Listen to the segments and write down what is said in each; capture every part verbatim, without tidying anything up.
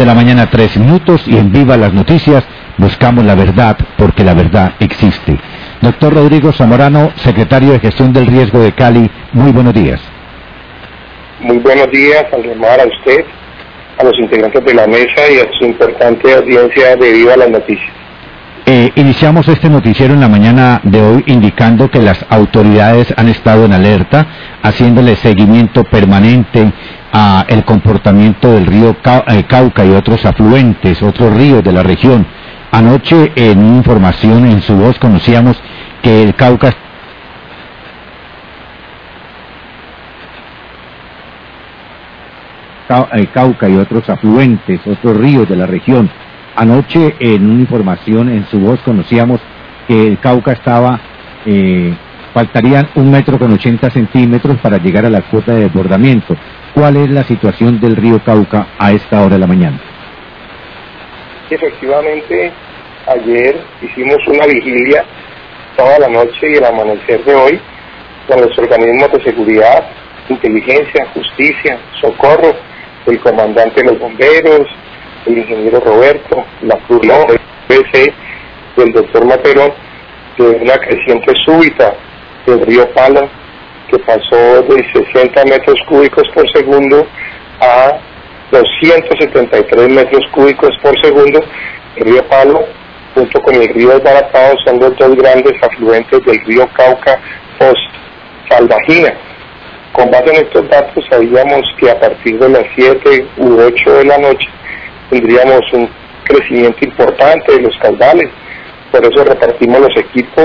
la mañana, tres minutos, y en Viva las Noticias buscamos la verdad, porque la verdad existe. Doctor Rodrigo Zamorano, secretario de Gestión del Riesgo de Cali, muy buenos días. Muy buenos días, Aldemar, a usted, a los integrantes de la mesa y a su importante audiencia de Viva las Noticias. Eh, iniciamos este noticiero en la mañana de hoy indicando que las autoridades han estado en alerta, haciéndole seguimiento permanente a el comportamiento del río Cauca y otros afluentes, otros ríos de la región. Anoche, en información en su voz, conocíamos que el Cauca Cauca y otros afluentes, otros ríos de la región. Anoche, en una información en su voz, conocíamos que el Cauca estaba, eh, faltarían un metro con ochenta centímetros para llegar a la cuota de desbordamiento. ¿Cuál es la situación del río Cauca a esta hora de la mañana? Efectivamente, ayer hicimos una vigilia toda la noche y el amanecer de hoy con los organismos de seguridad, inteligencia, justicia, socorro, el comandante de los bomberos, el ingeniero Roberto, la Cruz Roja, el P C, del doctor Matero, de una creciente súbita del río Palo, que pasó de sesenta metros cúbicos por segundo a doscientos setenta y tres metros cúbicos por segundo. El río Palo, junto con el río Desbaratado, son los dos grandes afluentes del río Cauca post-Salvajina. Con base en estos datos, sabíamos que a partir de las siete u ocho de la noche tendríamos un crecimiento importante de los caudales. Por eso repartimos los equipos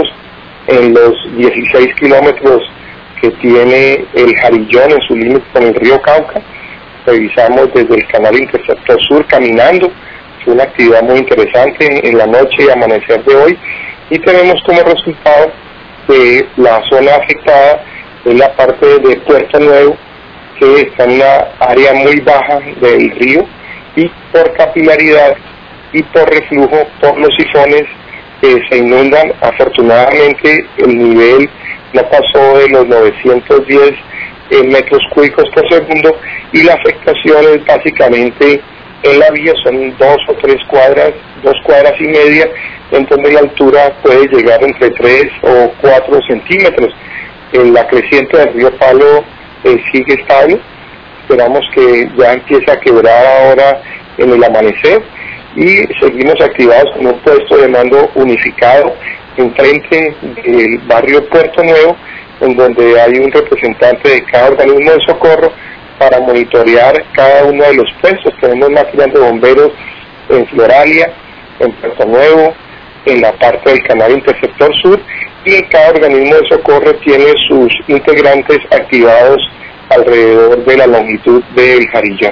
en los dieciséis kilómetros que tiene el Jarillón en su límite con el río Cauca. Revisamos desde el canal Interceptor Sur caminando. Fue una actividad muy interesante en la noche y amanecer de hoy. Y tenemos como resultado que la zona afectada es la parte de Puerto Nuevo, que está en una área muy baja del río, y por capilaridad y por reflujo por los sifones que se inundan. Afortunadamente el nivel no pasó de los novecientos diez eh, metros cúbicos por segundo, y la afectación es básicamente en la vía, son dos o tres cuadras, dos cuadras y media, en donde la altura puede llegar entre tres o cuatro centímetros. En la creciente del río Palo eh, sigue estable. Esperamos que ya empiece a quebrar ahora en el amanecer, y seguimos activados con un puesto de mando unificado enfrente del barrio Puerto Nuevo, en donde hay un representante de cada organismo de socorro para monitorear cada uno de los puestos. Tenemos máquinas de bomberos en Floralia, en Puerto Nuevo, en la parte del canal Interceptor Sur, y cada organismo de socorro tiene sus integrantes activados alrededor de la longitud del Jarillón.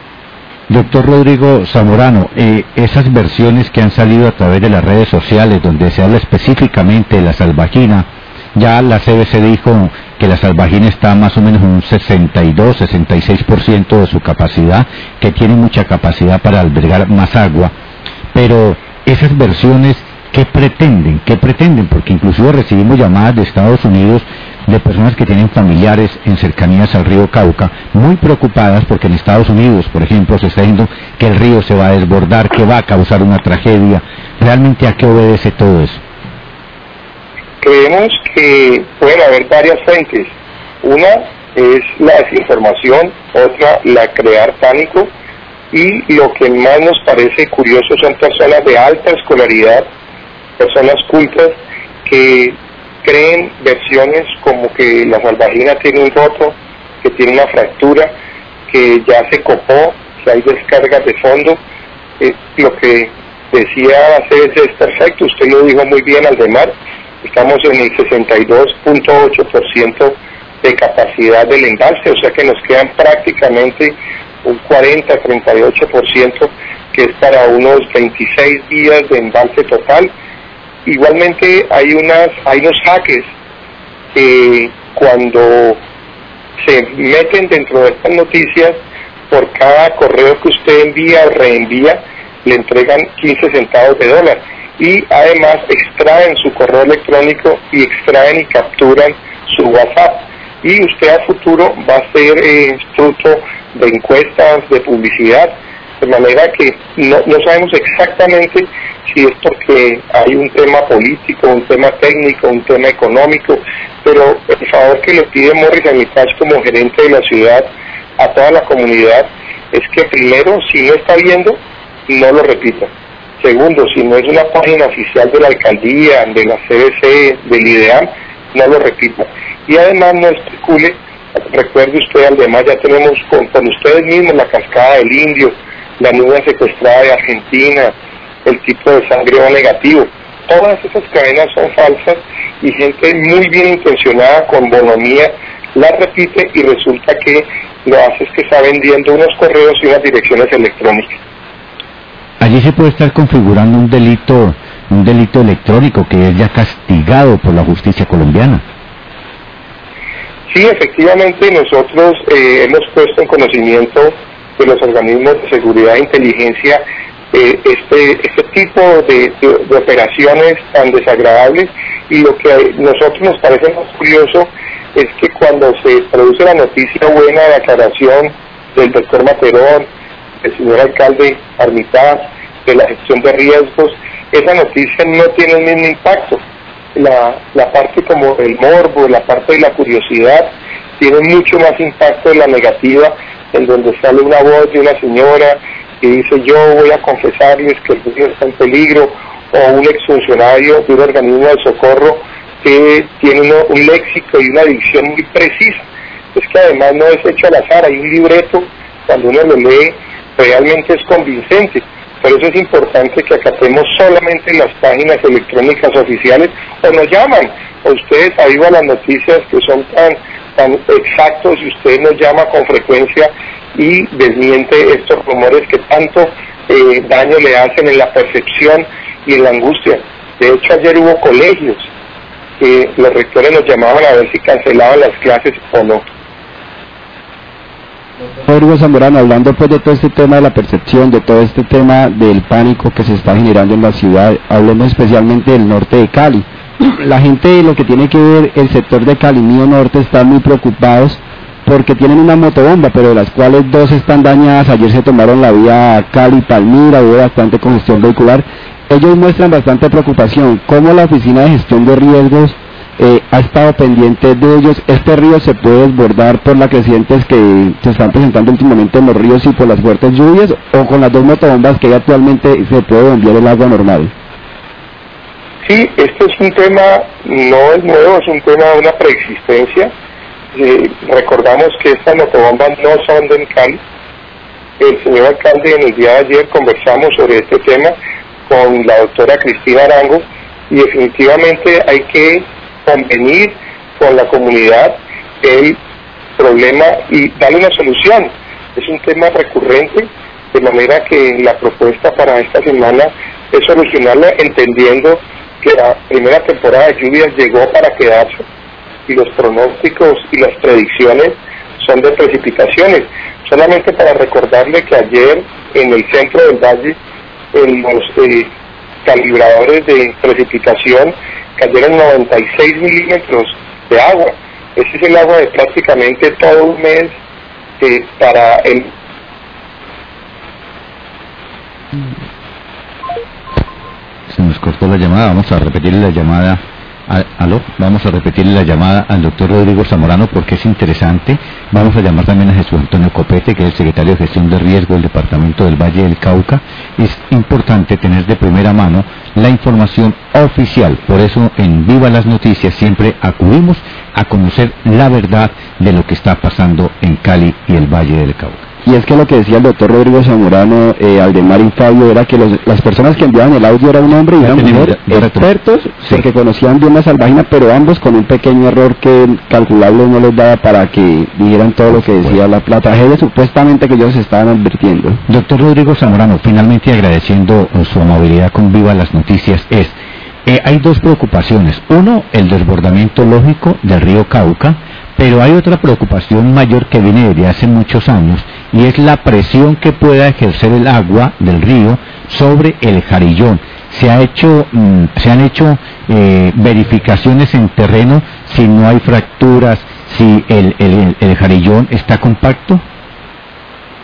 Doctor Rodrigo Zamorano, eh, esas versiones que han salido a través de las redes sociales, donde se habla específicamente de la Salvajina, ya la C B C dijo que la Salvajina está más o menos en un sesenta y dos, sesenta y seis por ciento de su capacidad, que tiene mucha capacidad para albergar más agua, pero esas versiones, ¿qué pretenden? ¿Qué pretenden? Porque inclusive recibimos llamadas de Estados Unidos de personas que tienen familiares en cercanías al río Cauca, muy preocupadas porque en Estados Unidos, por ejemplo, se está diciendo que el río se va a desbordar, que va a causar una tragedia. ¿Realmente a qué obedece todo eso? Creemos que pueden haber varias fuentes. Una es la desinformación, otra la crear pánico, y lo que más nos parece curioso son personas de alta escolaridad, personas cultas, que creen versiones como que la Salvajina tiene un roto, que tiene una fractura, que ya se copó, que hay descargas de fondo. Eh, lo que decía C B C es perfecto, usted lo dijo muy bien, Aldemar. Estamos en el sesenta y dos punto ocho por ciento de capacidad del embalse, o sea que nos quedan prácticamente un cuarenta a treinta y ocho por ciento, que es para unos veintiséis días de embalse total. Igualmente hay unas hay unos hackers que cuando se meten dentro de estas noticias, por cada correo que usted envía o reenvía, le entregan quince centavos de dólar, y además extraen su correo electrónico y extraen y capturan su WhatsApp, y usted a futuro va a ser eh, fruto de encuestas, de publicidad. De manera que no, no sabemos exactamente si es porque hay un tema político, un tema técnico, un tema económico, pero el favor que le pide Morris Armitage como gerente de la ciudad a toda la comunidad es que primero, si no está viendo, no lo repita. Segundo, si no es una página oficial de la alcaldía, de la C B C, del IDEAM, no lo repita. Y además no especule, recuerde usted, además ya tenemos con, con ustedes mismos la cascada del Indio, la nube secuestrada de Argentina, el tipo de sangre O negativo. Todas esas cadenas son falsas y gente muy bien intencionada, con bonomía, las repite y resulta que lo hace es que está vendiendo unos correos y unas direcciones electrónicas. Allí se puede estar configurando un delito, un delito electrónico que es ya castigado por la justicia colombiana. Sí, efectivamente nosotros eh, hemos puesto en conocimiento de los organismos de seguridad e inteligencia eh, este, este tipo de, de, de operaciones tan desagradables, y lo que a nosotros nos parece más curioso es que cuando se produce la noticia buena de aclaración del doctor Materón, del señor alcalde Armitage, de la gestión de riesgos, esa noticia no tiene el mismo impacto. La, la parte como el morbo, la parte de la curiosidad, tiene mucho más impacto de la negativa, en donde sale una voz de una señora que dice: yo voy a confesarles que el río está en peligro, o un exfuncionario de un organismo de socorro que tiene uno, un léxico y una dicción muy precisa. Es que además no es hecho al azar, hay un libreto, cuando uno lo lee realmente es convincente. Por eso es importante que acatemos solamente las páginas electrónicas oficiales, o nos llaman, o ustedes avivan las noticias que son tan, tan exactos, y usted nos llama con frecuencia y desmiente estos rumores que tanto eh, daño le hacen en la percepción y en la angustia. De hecho, ayer hubo colegios que los rectores nos llamaban a ver si cancelaban las clases o no. Rodrigo Zamorano, hablando pues de todo este tema de la percepción, de todo este tema del pánico que se está generando en la ciudad, hablemos especialmente del norte de Cali. La gente, lo que tiene que ver el sector de Cali, Mío Norte, están muy preocupados porque tienen una motobomba, pero de las cuales dos están dañadas. Ayer se tomaron la vía Cali-Palmira, hubo bastante congestión vehicular. Ellos muestran bastante preocupación. ¿Cómo la Oficina de Gestión de Riesgos Eh, ha estado pendiente de ellos? ¿Este río se puede desbordar por las crecientes que se están presentando últimamente en los ríos y por las fuertes lluvias, o con las dos motobombas que hay actualmente se puede bombear el agua normal? Sí, este es un tema, no es nuevo, es un tema de una preexistencia. Eh, recordamos que estas motobombas no son de Cali. El señor alcalde, en el día de ayer conversamos sobre este tema con la doctora Cristina Arango, y definitivamente hay que convenir con la comunidad el problema y darle una solución. Es un tema recurrente, de manera que la propuesta para esta semana es solucionarla, entendiendo que la primera temporada de lluvias llegó para quedarse y los pronósticos y las predicciones son de precipitaciones. Solamente para recordarle que ayer en el centro del valle, en los eh, calibradores de precipitación, cayeron noventa y seis milímetros de agua. Ese es el agua de prácticamente todo un mes eh, para el... Se nos cortó la llamada, vamos a repetirle la llamada. A, aló, vamos a repetirle la llamada al doctor Rodrigo Zamorano porque es interesante. Vamos a llamar también a Jesús Antonio Copete, que es el secretario de Gestión de Riesgo del Departamento del Valle del Cauca. Es importante tener de primera mano la información oficial, por eso en Viva las Noticias siempre acudimos a conocer la verdad de lo que está pasando en Cali y el Valle del Cauca. Y es que lo que decía el doctor Rodrigo Zamorano, eh, Aldemar y Fabio, era que los, las personas que enviaban el audio era un hombre y una mujer, expertos, sí, porque conocían bien la salvajina, pero ambos con un pequeño error que calculable no les daba para que dijeran todo lo que decía la, la tragedia supuestamente que ellos estaban advirtiendo. Doctor Rodrigo Zamorano, finalmente agradeciendo su amabilidad con Viva las Noticias, es, eh, hay dos preocupaciones. Uno, el desbordamiento lógico del río Cauca, pero hay otra preocupación mayor que viene desde hace muchos años, y es la presión que pueda ejercer el agua del río sobre el Jarillón. Se ha hecho, mm, se han hecho eh, verificaciones en terreno si no hay fracturas, si el, el, el Jarillón está compacto.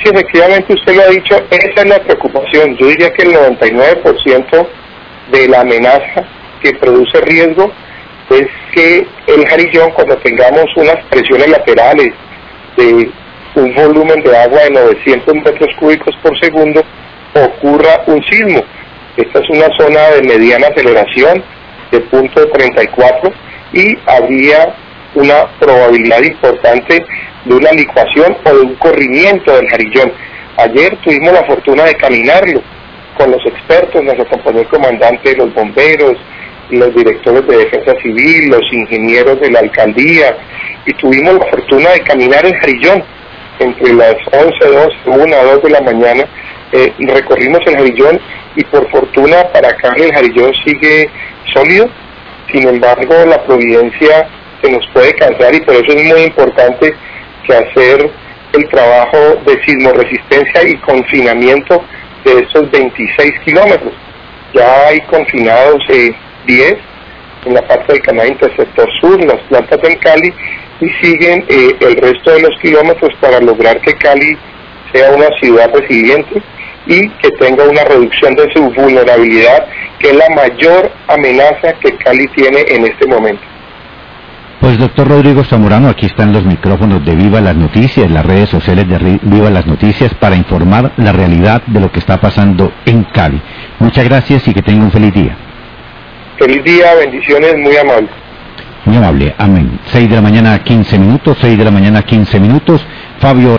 Sí, efectivamente usted lo ha dicho, esa es la preocupación. Yo diría que el noventa y nueve por ciento de la amenaza que produce riesgo es que el Jarillón, cuando tengamos unas presiones laterales de un volumen de agua de novecientos metros cúbicos por segundo, ocurra un sismo. Esta es una zona de mediana aceleración de punto treinta y cuatro y habría una probabilidad importante de una licuación o de un corrimiento del Jarillón. Ayer tuvimos la fortuna de caminarlo con los expertos, nos acompañó el comandante de los bomberos, los directores de defensa civil, los ingenieros de la alcaldía, y tuvimos la fortuna de caminar el Jarillón entre las once, doce, una, dos de la mañana. Eh, recorrimos el Jarillón y por fortuna para acá el Jarillón sigue sólido. Sin embargo, la providencia se nos puede cansar y por eso es muy importante que hacer el trabajo de sismoresistencia y confinamiento de estos veintiséis kilómetros. Ya hay confinados eh, diez en la parte del canal intersector sur, las plantas en Cali, y siguen eh, el resto de los kilómetros para lograr que Cali sea una ciudad resiliente y que tenga una reducción de su vulnerabilidad, que es la mayor amenaza que Cali tiene en este momento. Pues doctor Rodrigo Zamorano, aquí están los micrófonos de Viva las Noticias, las redes sociales de Viva las Noticias para informar la realidad de lo que está pasando en Cali. Muchas gracias y que tenga un feliz día. Feliz día, bendiciones, muy amable. Muy amable, amén. seis de la mañana, quince minutos, seis de la mañana, quince minutos. Fabio